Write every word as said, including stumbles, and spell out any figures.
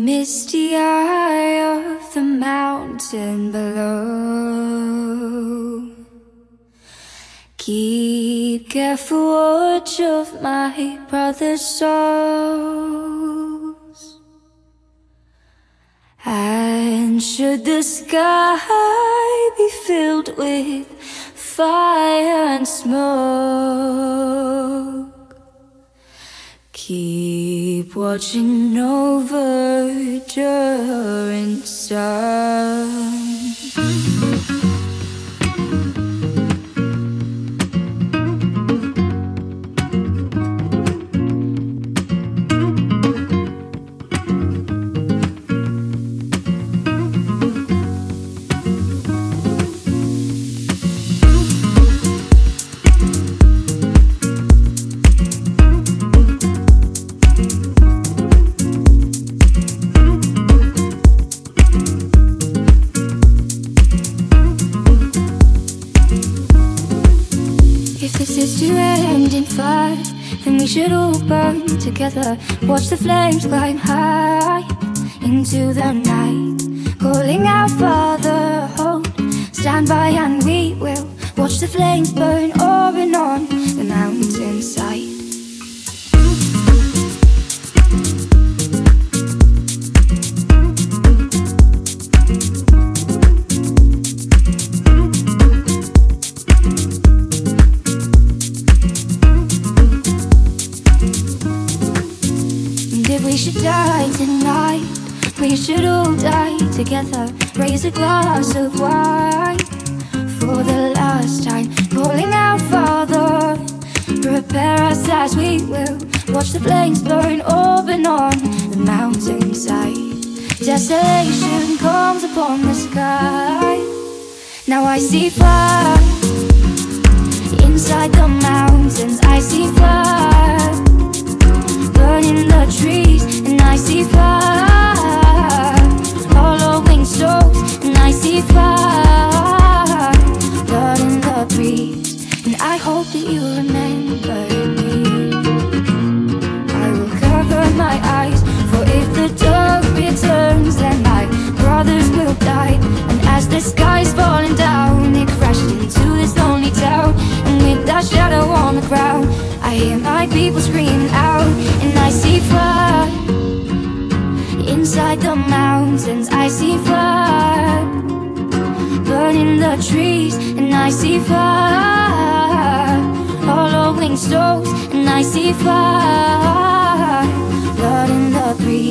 misty eye of the mountain below. Keep careful watch of my brother's souls. And should the sky be filled with fire and smoke, keep watching over during sun. If this is to end in fire, then we should all burn together. Watch the flames climb high into the night, calling out, Father, hold, stand by and we will watch the flames burn over and on the mountainside. If we should die tonight, we should all die together. Raise a glass of wine for the last time, calling out, Father, prepare us as we will watch the flames burn over and on the mountainside. Desolation comes upon the sky. Now I see fire inside the mountains. I see fire burning the trees, and I see fire following souls, and I see fire burning the breeze. And I hope that you remember me. I will cover my eyes, for if the dark returns, then my brothers will die. And as the sky's falling down, it crashed into this lonely town, and with that shadow on the ground, I hear my people screaming out. And I see fire inside the mountains. I see fire burning the trees, and I see fire following souls, and I see fire burning the breeze.